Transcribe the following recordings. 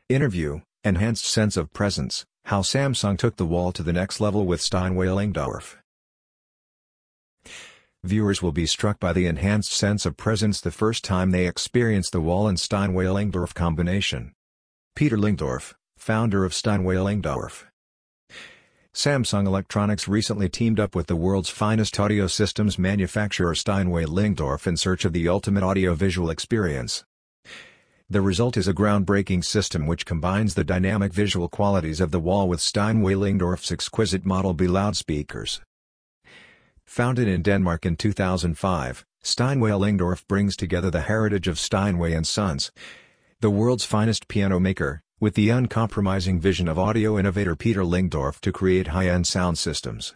Interview: Enhanced sense of presence, how Samsung took the wall to the next level with Steinway Lingdorf. Viewers will be struck by the enhanced sense of presence the first time they experience the wall and Steinway Lingdorf combination. Peter Lingdorf, founder of Steinway Lingdorf. Samsung Electronics recently teamed up with the world's finest audio systems manufacturer Steinway Lingdorf in search of the ultimate audio-visual experience. The result is a groundbreaking system which combines the dynamic visual qualities of the wall with Steinway Lingdorf's exquisite Model B loudspeakers. Founded in Denmark in 2005, Steinway Lingdorf brings together the heritage of Steinway & Sons, the world's finest piano maker, with the uncompromising vision of audio innovator Peter Lingdorf to create high-end sound systems.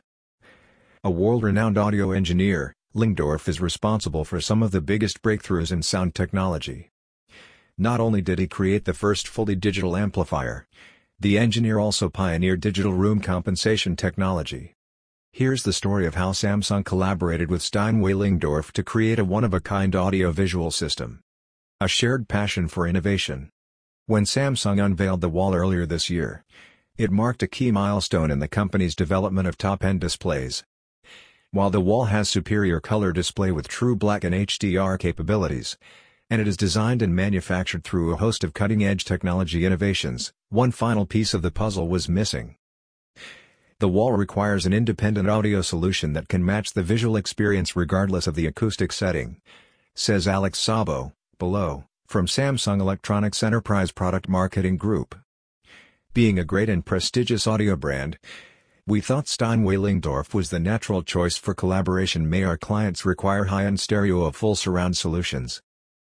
A world-renowned audio engineer, Lingdorf is responsible for some of the biggest breakthroughs in sound technology. Not only did he create the first fully digital amplifier, the engineer also pioneered digital room compensation technology. Here's the story of how Samsung collaborated with Steinway Lingdorf to create a one-of-a-kind audio-visual system. A shared passion for innovation. When Samsung unveiled the wall earlier this year, it marked a key milestone in the company's development of top-end displays. While the wall has superior color display with true black and HDR capabilities, and it is designed and manufactured through a host of cutting-edge technology innovations, one final piece of the puzzle was missing. The wall requires an independent audio solution that can match the visual experience regardless of the acoustic setting, says Alex Sabo, below, from Samsung Electronics Enterprise Product Marketing Group. Being a great and prestigious audio brand, we thought Steinway Lingdorf was the natural choice for collaboration. May our clients require high-end stereo of full surround solutions.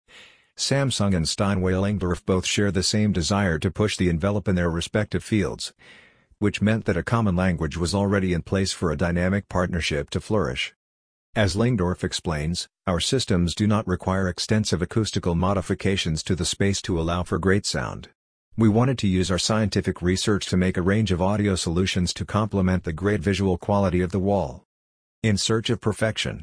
Samsung and Steinway Lingdorf both share the same desire to push the envelope in their respective fields, which meant that a common language was already in place for a dynamic partnership to flourish. As Lingdorf explains, our systems do not require extensive acoustical modifications to the space to allow for great sound. We wanted to use our scientific research to make a range of audio solutions to complement the great visual quality of the wall. In search of perfection.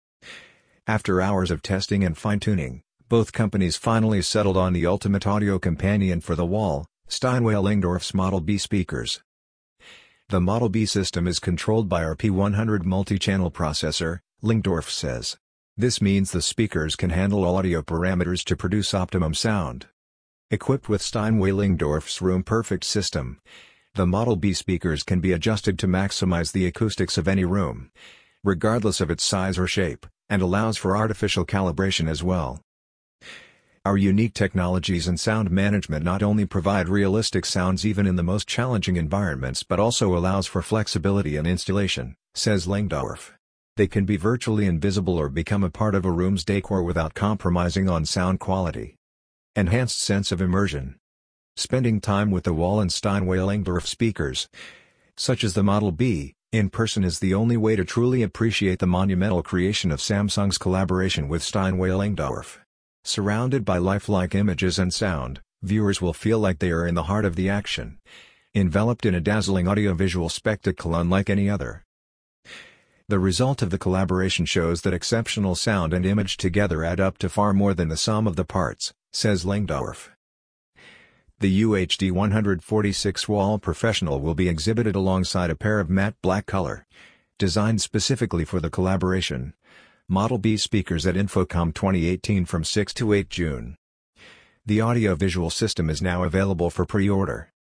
After hours of testing and fine-tuning, both companies finally settled on the ultimate audio companion for the wall, Steinway Lingdorf's Model B speakers. The Model B system is controlled by our P100 multi-channel processor, Lingdorf says. This means the speakers can handle all audio parameters to produce optimum sound. Equipped with Steinway Lingdorf's Room Perfect system, the Model B speakers can be adjusted to maximize the acoustics of any room, regardless of its size or shape, and allows for artificial calibration as well. Our unique technologies and sound management not only provide realistic sounds even in the most challenging environments but also allows for flexibility in installation, says Lingdorf. They can be virtually invisible or become a part of a room's decor without compromising on sound quality. Enhanced sense of immersion. Spending time with the wall and Steinway Lingdorf speakers, such as the Model B, in person is the only way to truly appreciate the monumental creation of Samsung's collaboration with Steinway Lingdorf. Surrounded by lifelike images and sound, viewers will feel like they are in the heart of the action, enveloped in a dazzling audiovisual spectacle unlike any other. The result of the collaboration shows that exceptional sound and image together add up to far more than the sum of the parts, says Lingdorf. The UHD 146 Wall Professional will be exhibited alongside a pair of matte black color, designed specifically for the collaboration, Model B speakers at Infocom 2018 from 6 to 8 June. The audio-visual system is now available for pre-order.